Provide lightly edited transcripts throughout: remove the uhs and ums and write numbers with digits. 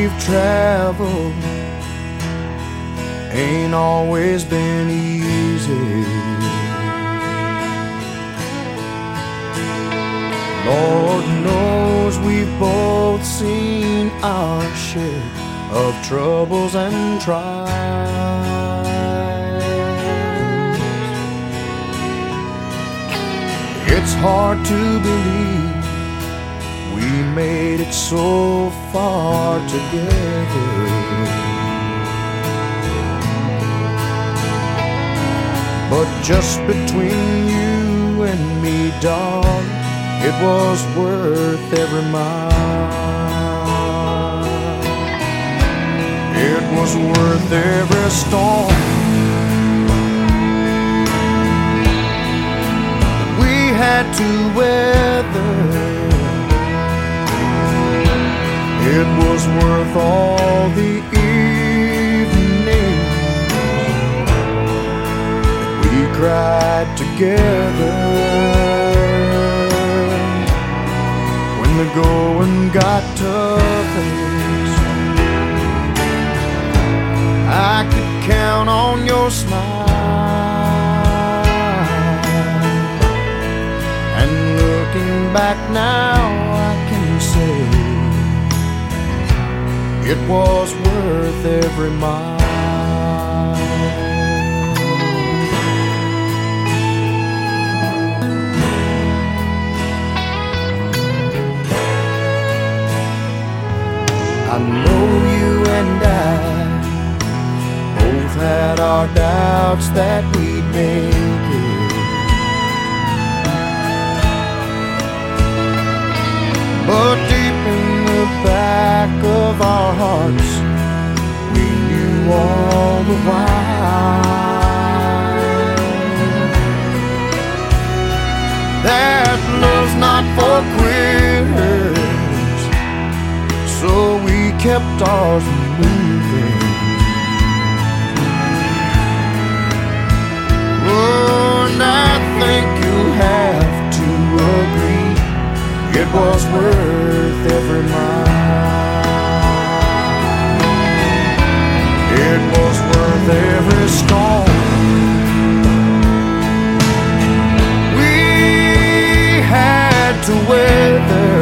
we've traveled ain't always been easy. Lord knows we've both seen our share of troubles and trials. It's hard to believe we made it so far together. But just between you and me, darling, it was worth every mile. It was worth every storm that we had to weather. It was worth all the evenings that we cried together. When the going got tough, I could count on your smile. And looking back now, I can say it was worth every mile. I know you and I both had our doubts that we'd make it, but deep in the back of our hearts we knew all the while that love's not for quitters, so we kept ours moving. Oh, and I think you have to agree it was worth every mile. It was worth every storm we had to weather.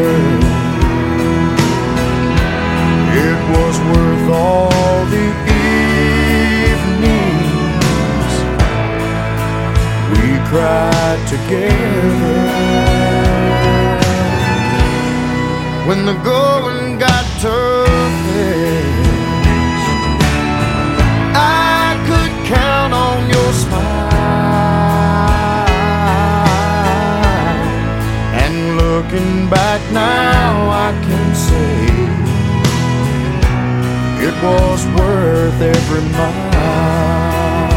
It was worth all the evenings we cried together. When the going got tough, I could count on your smile. And looking back now, I can say it was worth every mile.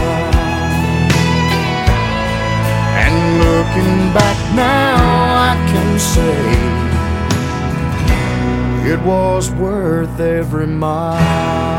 And looking back now, I can say it was worth every mile.